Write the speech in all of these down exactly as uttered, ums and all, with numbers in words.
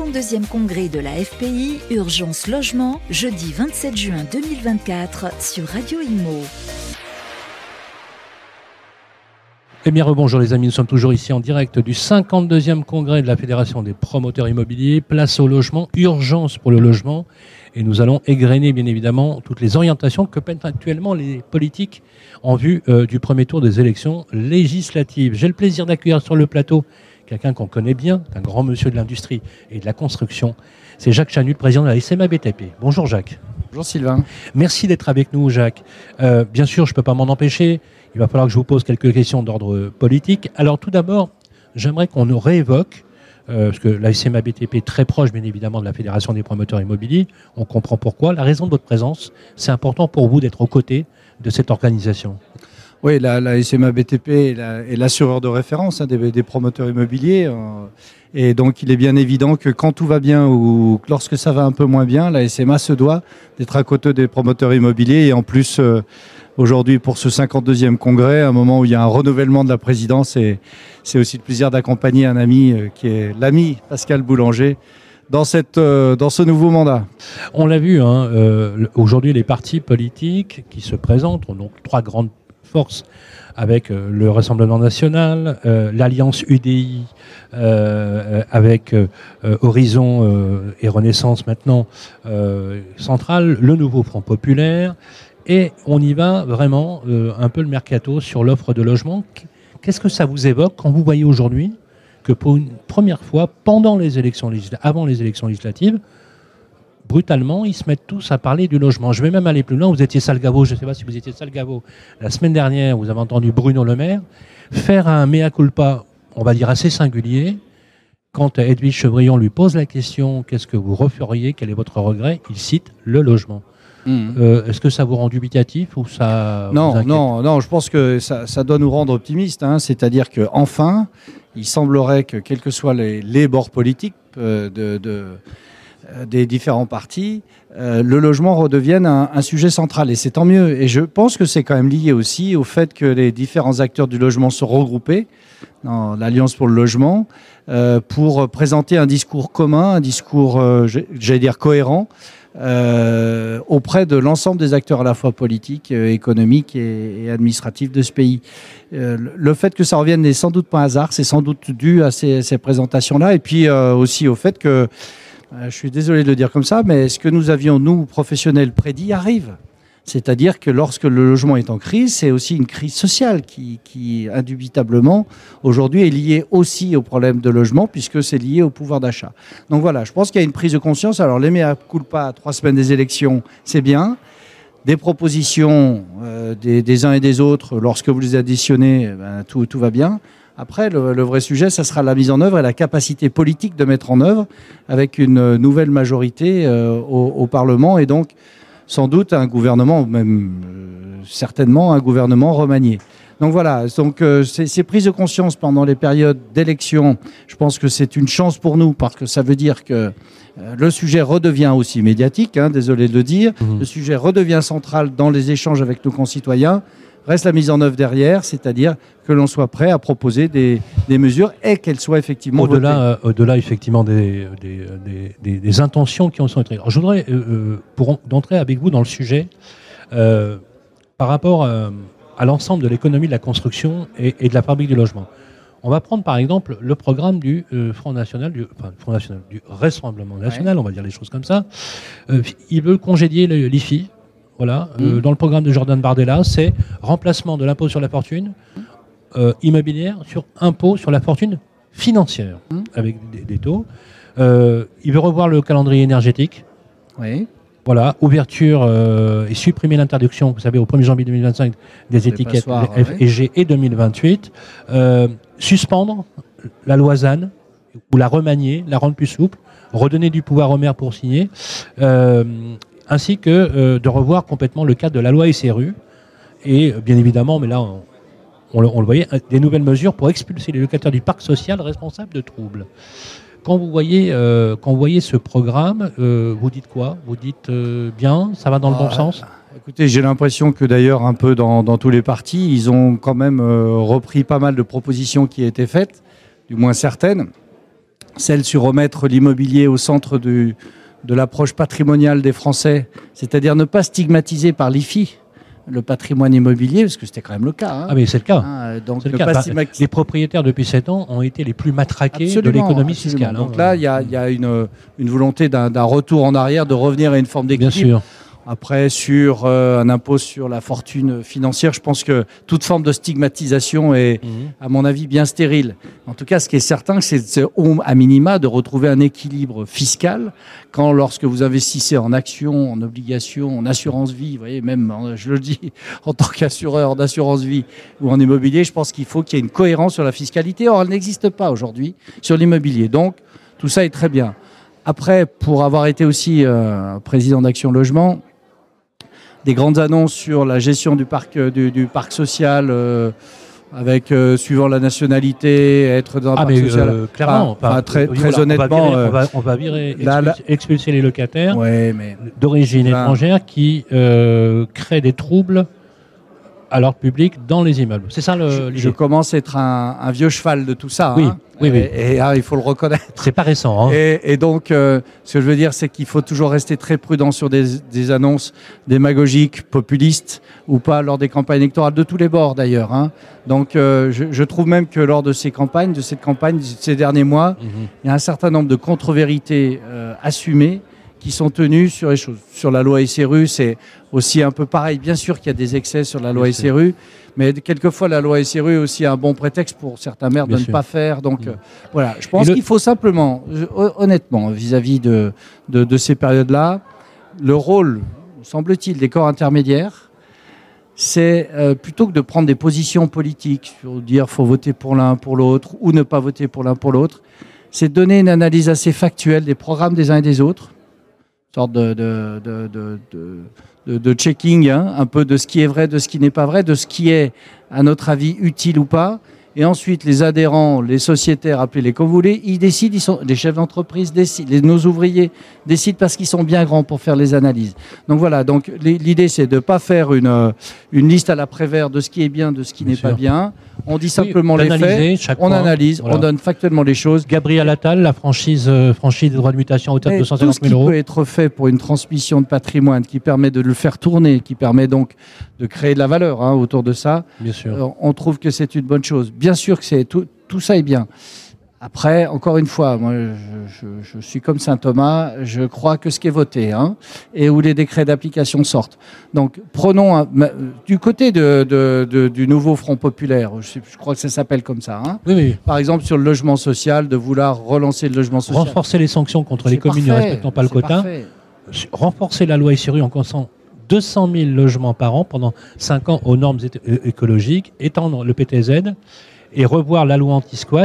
cinquante-deuxième congrès de la F P I, Urgence Logement, jeudi vingt-sept juin deux mille vingt-quatre sur Radio Imo. Eh bien, rebonjour les amis, nous sommes toujours ici en direct du cinquante-deuxième congrès de la Fédération des promoteurs immobiliers, place au logement, urgence pour le logement. Et nous allons égrener bien évidemment toutes les orientations que peinent actuellement les politiques en vue euh, du premier tour des élections législatives. J'ai le plaisir d'accueillir sur le plateau quelqu'un qu'on connaît bien, un grand monsieur de l'industrie et de la construction. C'est Jacques Chanut, président de la S M A B T P. Bonjour Jacques. Bonjour Sylvain. Merci d'être avec nous Jacques. Euh, bien sûr, je ne peux pas m'en empêcher. Il va falloir que je vous pose quelques questions d'ordre politique. Alors tout d'abord, j'aimerais qu'on nous réévoque, euh, parce que la S M A B T P est très proche bien évidemment de la Fédération des promoteurs immobiliers, on comprend pourquoi. La raison de votre présence, c'est important pour vous d'être aux côtés de cette organisation. Oui, la, la S M A B T P est, la, est l'assureur de référence hein, des, des promoteurs immobiliers. Euh, et donc il est bien évident que quand tout va bien ou lorsque ça va un peu moins bien, la S M A se doit d'être à côté des promoteurs immobiliers. Et en plus, euh, aujourd'hui, pour ce cinquante-deuxième congrès, à un moment où il y a un renouvellement de la présidence, et c'est aussi le plaisir d'accompagner un ami euh, qui est l'ami Pascal Boulanger dans, cette, euh, dans ce nouveau mandat. On l'a vu, hein, euh, aujourd'hui, les partis politiques qui se présentent ont donc trois grandes forces avec euh, le Rassemblement national, euh, l'Alliance U D I euh, avec euh, Horizon euh, et Renaissance maintenant euh, centrale, le nouveau Front populaire. Et on y va vraiment euh, un peu le mercato sur l'offre de logement. Qu'est-ce que ça vous évoque quand vous voyez aujourd'hui que pour une première fois, pendant les élections législatives, avant les élections législatives, brutalement, ils se mettent tous à parler du logement. Je vais même aller plus loin. Vous étiez Salgavo, je ne sais pas si vous étiez Salgavo. La semaine dernière, vous avez entendu Bruno Le Maire faire un mea culpa, on va dire assez singulier. Quand Edwige Chevrillon lui pose la question, qu'est-ce que vous referiez, quel est votre regret, il cite le logement. Mmh. Euh, est-ce que ça vous rend dubitatif ou ça non, vous inquiète ? Non, non, je pense que ça, ça doit nous rendre optimistes. Hein, c'est-à-dire qu'enfin, il semblerait que, quels que soient les, les bords politiques euh, de, de, euh, des différents partis, euh, le logement redevienne un, un sujet central. Et c'est tant mieux. Et je pense que c'est quand même lié aussi au fait que les différents acteurs du logement sont regroupés dans l'Alliance pour le logement euh, pour présenter un discours commun, un discours, euh, j'allais dire, cohérent, Euh, auprès de l'ensemble des acteurs à la fois politiques, euh, économiques et, et administratifs de ce pays. Euh, le fait que ça revienne n'est sans doute pas un hasard, c'est sans doute dû à ces, ces présentations-là, et puis euh, aussi au fait que, euh, je suis désolé de le dire comme ça, mais ce que nous avions, nous, professionnels, prédit arrive. C'est-à-dire que lorsque le logement est en crise, c'est aussi une crise sociale qui, qui indubitablement, aujourd'hui, est liée aussi au problème de logement, puisque c'est lié au pouvoir d'achat. Donc voilà, je pense qu'il y a une prise de conscience. Alors, les mea culpa à trois semaines des élections, c'est bien. Des propositions euh, des, des uns et des autres, lorsque vous les additionnez, ben, tout, tout va bien. Après, le, le vrai sujet, ça sera la mise en œuvre et la capacité politique de mettre en œuvre avec une nouvelle majorité euh, au, au Parlement, et donc sans doute un gouvernement, même euh, certainement un gouvernement remanié. Donc voilà, donc, euh, ces, ces prises de conscience pendant les périodes d'élection, je pense que c'est une chance pour nous, parce que ça veut dire que euh, le sujet redevient aussi médiatique, hein, désolé de le dire, mmh. Le sujet redevient central dans les échanges avec nos concitoyens. Reste la mise en œuvre derrière, c'est-à-dire que l'on soit prêt à proposer des, des mesures et qu'elles soient effectivement au-delà, votées. Euh, au-delà effectivement des, des, des, des, des intentions qui en sont écrites. Alors, je voudrais, euh, pour d'entrer avec vous dans le sujet, euh, par rapport euh, à l'ensemble de l'économie de la construction et, et de la fabrique du logement. On va prendre par exemple le programme du euh, Front National, du, enfin, Front National, du Rassemblement National, ouais. On va dire les choses comme ça. Euh, il veut congédier le, l'I F I. Voilà, mmh. euh, dans le programme de Jordan Bardella, c'est remplacement de l'impôt sur la fortune euh, immobilière sur impôt sur la fortune financière, mmh. avec des, des taux. Euh, il veut revoir le calendrier énergétique. Oui. Voilà, ouverture euh, et supprimer l'interdiction, vous savez, au premier janvier deux mille vingt-cinq des Les étiquettes F et G et deux mille vingt-huit. Euh, suspendre la loi Z A N ou la remanier, la rendre plus souple, redonner du pouvoir aux maires pour signer. Euh, ainsi que euh, de revoir complètement le cadre de la loi S R U et bien évidemment, mais là on, on, le, on le voyait, des nouvelles mesures pour expulser les locataires du parc social responsables de troubles. Quand vous voyez, euh, quand vous voyez ce programme, euh, vous dites quoi ? Vous dites euh, bien, ça va dans le bon ah, sens ? Écoutez, j'ai l'impression que d'ailleurs un peu dans, dans tous les partis, ils ont quand même euh, repris pas mal de propositions qui étaient faites, du moins certaines. celle sur remettre l'immobilier au centre du, de l'approche patrimoniale des Français, c'est-à-dire ne pas stigmatiser par l'I F I le patrimoine immobilier, parce que c'était quand même le cas. Hein. Ah mais c'est le cas. Hein, donc c'est le ne cas. pas Bah, stigmatiser... Les propriétaires depuis sept ans ont été les plus matraqués Absolument, de l'économie absolument. fiscale. Donc hein. là, il y a, y a une, une volonté d'un, d'un retour en arrière, de revenir à une forme d'équilibre. Bien sûr. Après, sur euh, un impôt sur la fortune financière, je pense que toute forme de stigmatisation est, mmh. à mon avis, bien stérile. En tout cas, ce qui est certain, c'est, c'est à minima de retrouver un équilibre fiscal quand, lorsque vous investissez en actions, en obligations, en assurance vie, vous voyez, même, je le dis, en tant qu'assureur d'assurance vie ou en immobilier, je pense qu'il faut qu'il y ait une cohérence sur la fiscalité. Or, elle n'existe pas aujourd'hui sur l'immobilier. Donc, tout ça est très bien. Après, pour avoir été aussi euh, président d'Action Logement, des grandes annonces sur la gestion du parc, du, du parc social, euh, avec, euh, suivant la nationalité, être dans un ah parc mais social. Euh, clairement, enfin, enfin, très, très voilà, On honnêtement. va virer, on va, on va virer expulser, là, là, expulser les locataires ouais, mais, d'origine là, étrangère qui euh, créent des troubles à l'ordre public dans les immeubles. C'est ça le, je, l'idée. Je commence à être un, un vieux cheval de tout ça. Oui, hein, oui, oui. Et, et ah, il faut le reconnaître. C'est pas récent. Hein. Et, et donc, euh, ce que je veux dire, c'est qu'il faut toujours rester très prudent sur des, des annonces démagogiques, populistes, ou pas lors des campagnes électorales, de tous les bords d'ailleurs. Hein. Donc, euh, je, je trouve même que lors de ces campagnes, de cette campagne, de ces derniers mois, mm-hmm. il y a un certain nombre de contre-vérités euh, assumées qui sont tenues sur les choses. Sur la loi S R U, c'est aussi un peu pareil. Bien sûr qu'il y a des excès sur la loi S R U, mais quelquefois la loi S R U est aussi un bon prétexte pour certains maires de ne pas faire. Donc mmh. euh, voilà, je pense le... qu'il faut simplement, je, honnêtement, vis-à-vis de, de, de ces périodes-là, le rôle, semble-t-il, des corps intermédiaires, c'est euh, plutôt que de prendre des positions politiques, sur dire faut voter pour l'un, pour l'autre, ou ne pas voter pour l'un, pour l'autre, c'est de donner une analyse assez factuelle des programmes des uns et des autres, sorte de, de, de, de, de, de, de checking, hein, un peu de ce qui est vrai, de ce qui n'est pas vrai, de ce qui est, à notre avis, utile ou pas. Et ensuite, les adhérents, les sociétaires, appelez-les comme vous voulez, ils décident, ils sont, les chefs d'entreprise décident, les, nos ouvriers décident parce qu'ils sont bien grands pour faire les analyses. Donc voilà, donc l'idée c'est de ne pas faire une, une liste à la Prévert de ce qui est bien, de ce qui bien n'est sûr. Pas bien. On dit simplement oui, les faits, on point, analyse, voilà. On donne factuellement les choses. Gabriel Attal, la franchise, euh, franchise de droits de mutation à hauteur de deux cent cinquante mille euros. Tout ce qui peut être fait pour une transmission de patrimoine qui permet de le faire tourner, qui permet donc de créer de la valeur hein, autour de ça, bien sûr. Euh, on trouve que c'est une bonne chose. Bien sûr que c'est tout, tout ça est bien. Après, encore une fois, moi, je, je, je suis comme saint Thomas, je crois que ce qui est voté, hein, et où les décrets d'application sortent. Donc, prenons un, du côté de, de, de, du nouveau Front populaire, je, je crois que ça s'appelle comme ça. Hein, oui, oui. Par exemple, sur le logement social, de vouloir relancer le logement social. Renforcer les sanctions contre les communes ne respectant pas le quota. Parfait. Renforcer la loi S R U en comptant deux cent mille logements par an pendant cinq ans aux normes écologiques, étendre le P T Z et revoir la loi anti-squat.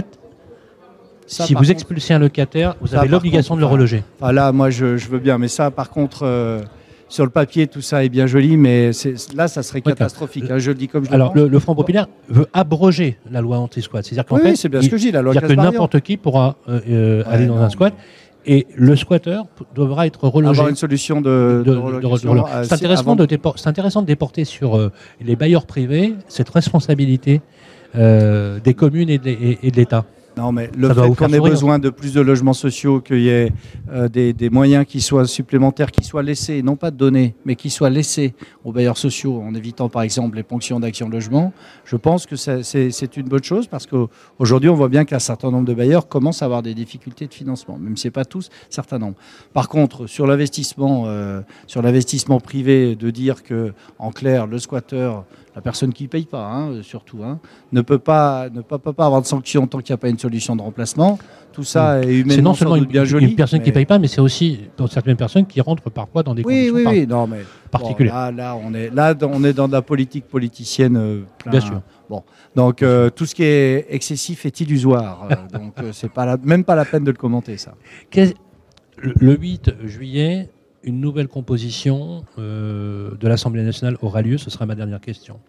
Ça, si vous contre, expulsez un locataire, vous ça, avez l'obligation contre, de le reloger. Enfin, là, moi, je, je veux bien. Mais ça, par contre, euh, sur le papier, tout ça est bien joli. Mais c'est, là, ça serait catastrophique. Okay. Hein, je le dis comme je Alors, le pense. Le, le Front populaire veut abroger la loi anti-squat. C'est-à-dire qu'en oui, fait, c'est bien ce que je dis, la loi c'est-à-dire que n'importe qui pourra euh, euh, ouais, aller dans non, un squat. Et le squatteur devra être relogé. Avoir une solution de, de, de, de, de, de c'est, intéressant de dépor- c'est intéressant de déporter sur euh, les bailleurs privés cette responsabilité euh, des communes et de, et, et de l'État. Non, mais le fait qu'on ait besoin de plus de logements sociaux, qu'il y ait euh, des, des moyens qui soient supplémentaires, qui soient laissés, non pas donnés, mais qui soient laissés aux bailleurs sociaux, en évitant par exemple les ponctions d'Action Logement, je pense que c'est, c'est, c'est une bonne chose parce qu'aujourd'hui, on voit bien qu'un certain nombre de bailleurs commencent à avoir des difficultés de financement, même si ce n'est pas tous, certains nombres. Par contre, sur l'investissement, euh, sur l'investissement privé, de dire que, en clair, le squatteur, la personne qui ne paye pas, hein, surtout, hein, ne peut pas, ne peut, peut pas avoir de sanction tant qu'il n'y a pas une solution de remplacement. Tout ça oui. est humainement c'est non seulement sans doute une, bien joli. Une personne mais... qui ne paye pas, mais c'est aussi dans certaines personnes qui rentrent parfois dans des oui, conditions oui, par... oui. Non, mais particulières. Bon, là, là, on est, là, on est dans de la politique politicienne. Euh, plein, bien sûr. Bon, donc euh, tout ce qui est excessif est illusoire. euh, donc euh, c'est pas la, même pas la peine de le commenter, ça. Qu'est... Le huit juillet, une nouvelle composition euh, de l'Assemblée nationale aura lieu. Ce sera ma dernière question.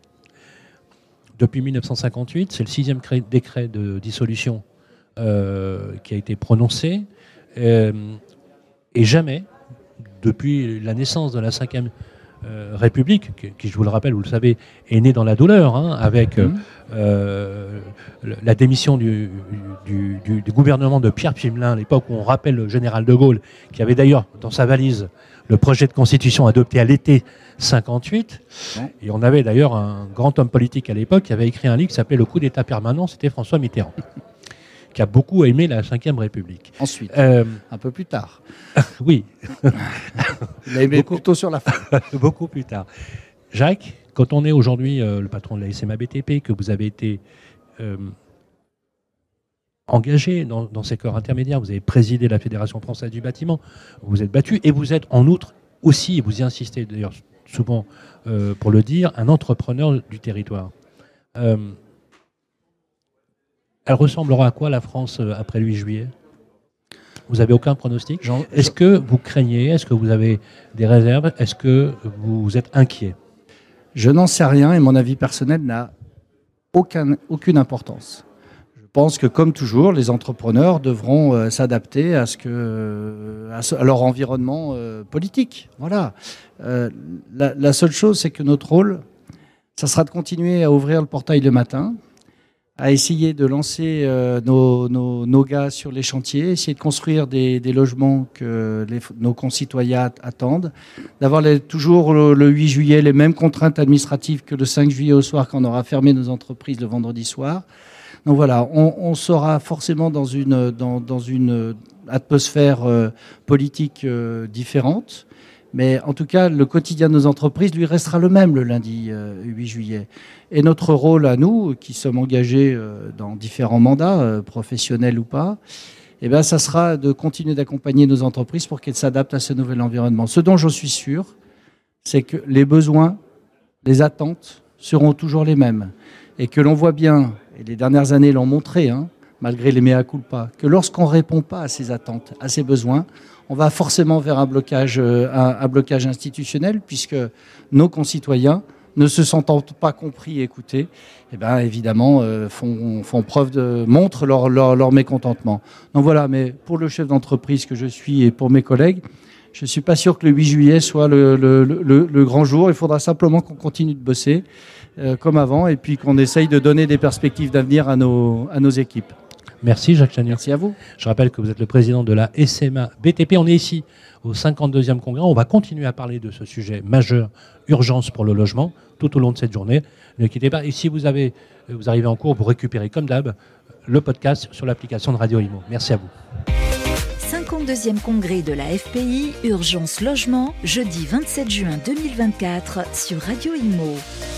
Depuis mille neuf cent cinquante-huit, c'est le sixième cré- décret de dissolution euh, qui a été prononcé. Euh, et jamais, depuis la naissance de la cinquième euh, République, qui, qui, je vous le rappelle, vous le savez, est née dans la douleur, hein, avec euh, euh, la démission du, du, du, du gouvernement de Pierre Pflimlin, à l'époque où on rappelle le général de Gaulle, qui avait d'ailleurs dans sa valise le projet de constitution adopté à l'été cinquante-huit. Et on avait d'ailleurs un grand homme politique à l'époque qui avait écrit un livre qui s'appelait Le coup d'État permanent, c'était François Mitterrand, qui a beaucoup aimé la cinquième République. Ensuite, euh, un peu plus tard. Oui. Il a aimé beaucoup, plutôt sur la fin. Beaucoup plus tard. Jacques, quand on est aujourd'hui euh, le patron de la S M A B T P, que vous avez été euh, engagé dans, dans ces corps intermédiaires, vous avez présidé la Fédération française du bâtiment, vous vous êtes battu, et vous êtes en outre aussi, et vous y insistez d'ailleurs souvent euh, pour le dire, un entrepreneur du territoire. Euh, elle ressemblera à quoi la France après le huit juillet ? Vous n'avez aucun pronostic ? Jean, Est-ce que vous craignez ? Est-ce que vous avez des réserves ? Est-ce que vous êtes inquiet ? Je n'en sais rien et mon avis personnel n'a aucun, aucune importance. Je pense que, comme toujours, les entrepreneurs devront euh, s'adapter à, ce que, euh, à, ce, à leur environnement euh, politique. Voilà. Euh, la, la seule chose, c'est que notre rôle, ça sera de continuer à ouvrir le portail le matin, à essayer de lancer euh, nos, nos, nos gars sur les chantiers, essayer de construire des, des logements que les, nos concitoyens attendent, d'avoir les, toujours le, le huit juillet les mêmes contraintes administratives que le cinq juillet au soir quand on aura fermé nos entreprises le vendredi soir. Donc voilà, on, on sera forcément dans une, dans, dans une atmosphère euh, politique euh, différente. Mais en tout cas, le quotidien de nos entreprises, lui, restera le même le lundi euh, huit juillet. Et notre rôle à nous, qui sommes engagés euh, dans différents mandats, euh, professionnels ou pas, eh ben, ça sera de continuer d'accompagner nos entreprises pour qu'elles s'adaptent à ce nouvel environnement. Ce dont je suis sûr, c'est que les besoins, les attentes seront toujours les mêmes. Et que l'on voit bien, et les dernières années l'ont montré, hein, malgré les mea culpa, que lorsqu'on ne répond pas à ces attentes, à ces besoins, on va forcément vers un blocage, un, un blocage institutionnel, puisque nos concitoyens, ne se sentant pas compris et écoutés, eh ben, évidemment, euh, font, font preuve de, montrent leur, leur, leur mécontentement. Donc voilà, mais pour le chef d'entreprise que je suis et pour mes collègues, je ne suis pas sûr que le huit juillet soit le, le, le, le grand jour. Il faudra simplement qu'on continue de bosser euh, comme avant et puis qu'on essaye de donner des perspectives d'avenir à nos, à nos équipes. Merci Jacques Chagnon. Merci à vous. Je rappelle que vous êtes le président de la S M A B T P. On est ici au cinquante-deuxième congrès. On va continuer à parler de ce sujet majeur, urgence pour le logement, tout au long de cette journée. Ne quittez pas. Et si vous, avez, vous arrivez en cours, vous récupérez comme d'hab le podcast sur l'application de Radio Imo. Merci à vous. cinquante-deuxième congrès de la F P I, Urgence Logement, jeudi vingt-sept juin deux mille vingt-quatre sur Radio Imo.